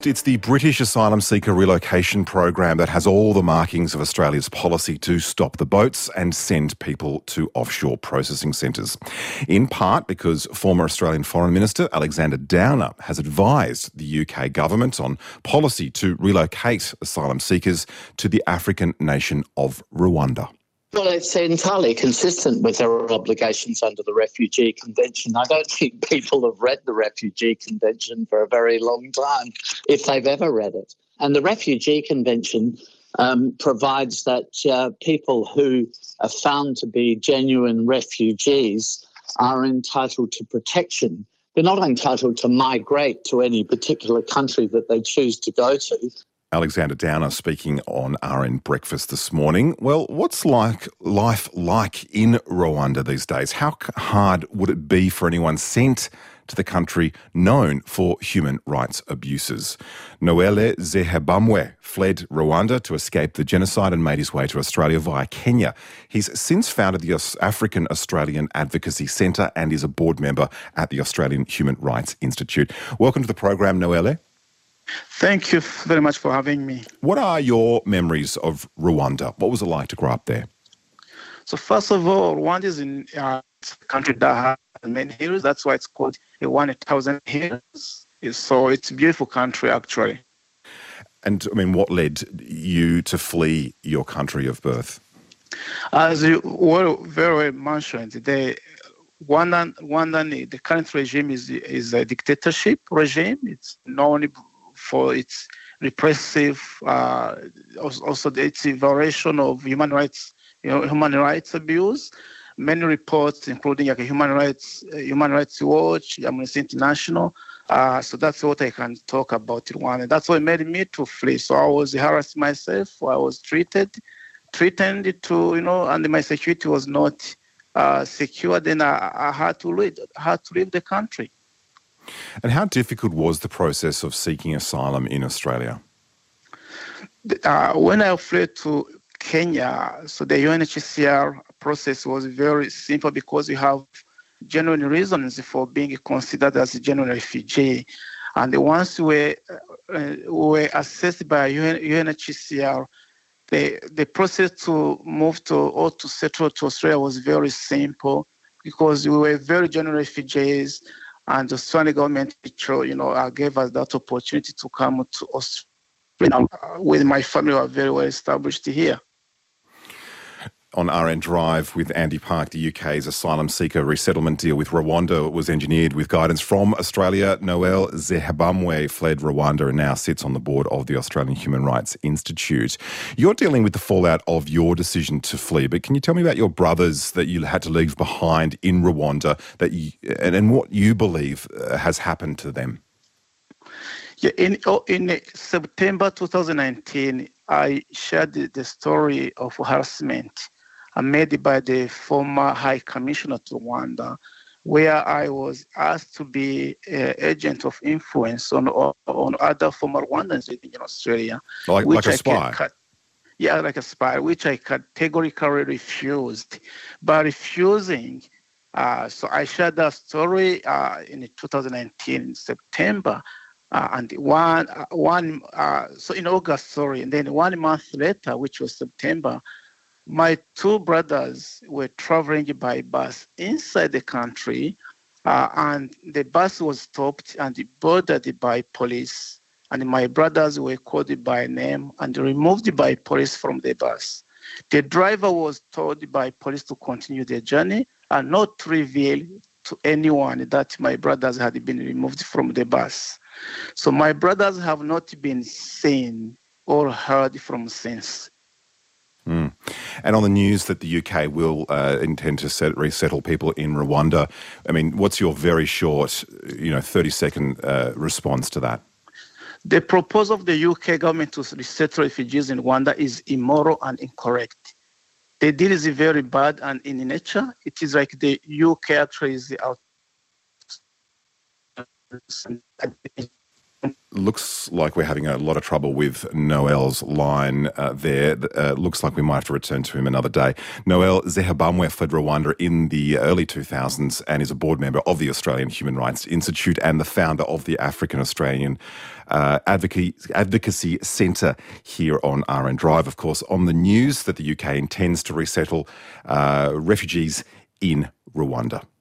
It's the British asylum seeker relocation program that has all the markings of Australia's policy to stop the boats and send people to offshore processing centres. In part because former Australian Foreign Minister Alexander Downer has advised the UK government on policy to relocate asylum seekers to the African nation of Rwanda. Well, it's entirely consistent with our obligations under the Refugee Convention. I don't think people have read the Refugee Convention for a very long time, if they've ever read it. And the Refugee Convention provides that people who are found to be genuine refugees are entitled to protection. They're not entitled to migrate to any particular country that they choose to go to. Alexander Downer speaking on RN Breakfast this morning. Well, what's life like in Rwanda these days? How hard would it be for anyone sent to the country known for human rights abuses? Noelle Zehabamwe fled Rwanda to escape the genocide and made his way to Australia via Kenya. He's since founded the African Australian Advocacy Centre and is a board member at the Australian Human Rights Institute. Welcome to the program, Noelle. Thank you very much for having me. What are your memories of Rwanda? What was it like to grow up there? So first of all, Rwanda is a country that has many hills. That's why it's called a 1,000 hills. So it's a beautiful country, actually. And, what led you to flee your country of birth? As you well very well mentioned, the current regime is a dictatorship regime. It's known for its repressive, also its violation of human rights abuse. Many reports, including Human Rights Watch, Amnesty International. So that's what I can talk about Rwanda. That's what made me to flee. So I was harassed myself. I was threatened and my security was not secure. Then I had to leave the country. And how difficult was the process of seeking asylum in Australia? When I fled to Kenya, so the UNHCR process was very simple because you have genuine reasons for being considered as a genuine refugee. And once we were assessed by UNHCR, the process to move to or to settle to Australia was very simple because we were very genuine refugees. And the Australian government, gave us that opportunity to come to Australia. With my family, we are very well established here. On RN Drive with Andy Park, the UK's asylum seeker resettlement deal with Rwanda was engineered with guidance from Australia. Noelle Zehabamwe fled Rwanda and now sits on the board of the Australian Human Rights Institute. You're dealing with the fallout of your decision to flee, but can you tell me about your brothers that you had to leave behind in Rwanda and what you believe has happened to them? Yeah, in September 2019, I shared the story of harassment made by the former High Commissioner to Rwanda, where I was asked to be an agent of influence on other former Rwandans living in Australia. Like a spy? Like a spy, which I categorically refused. By refusing, so I shared that story in 2019, in September. And so in August, and then 1 month later, which was September, my two brothers were traveling by bus inside the country, and the bus was stopped and boarded by police. And my brothers were called by name and removed by police from the bus. The driver was told by police to continue their journey and not to reveal to anyone that my brothers had been removed from the bus. So my brothers have not been seen or heard from since. And on the news that the UK will intend to resettle people in Rwanda, what's your very short, 30-second response to that? The proposal of the UK government to resettle refugees in Rwanda is immoral and incorrect. The deal is very bad and in nature. It is like the UK actually is out looks like we're having a lot of trouble with Noel's line there. Looks like we might have to return to him another day. Noel Zehabamwe fled Rwanda in the early 2000s and is a board member of the Australian Human Rights Institute and the founder of the African Australian Advocacy Centre here on RN Drive. Of course, on the news that the UK intends to resettle refugees in Rwanda.